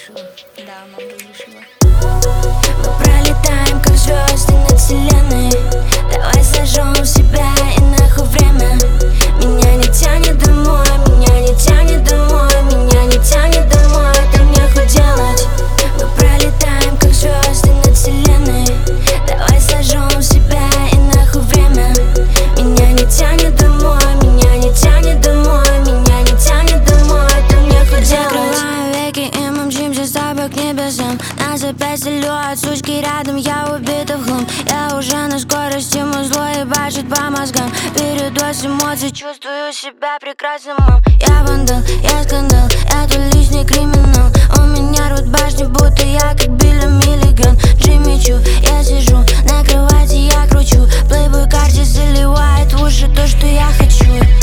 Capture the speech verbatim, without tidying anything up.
решила. Да, мама решила. Мы пролетаем, как звезды над вселенной. Давай сожжем себя и нахуй время. Меня не тянет домой, меня не тянет домой, меня не тянет домой, там нехуй делать. Мы пролетаем, как звезды над вселенной. Давай сожжем себя и нахуй время. Меня не тянет домой, меня не тянет домой, меня не тянет домой, там нехуй делать. Закрываем веки и мы мчимся с тобой к небесам. Нас опять силуэт, сучки рядом, я убита в хлам. Я уже на скорости, мой злой ебашит по мозгам. Передоз эмоций, чувствую себя прекрасным, мам. Я вандал, я скандал, я тут лишний криминал. У меня рвут башни, будто я как Билли Миллиган. Джимми Чу, я сижу на кровати, я кручу. Плейбой карте заливает в уши то, что я хочу.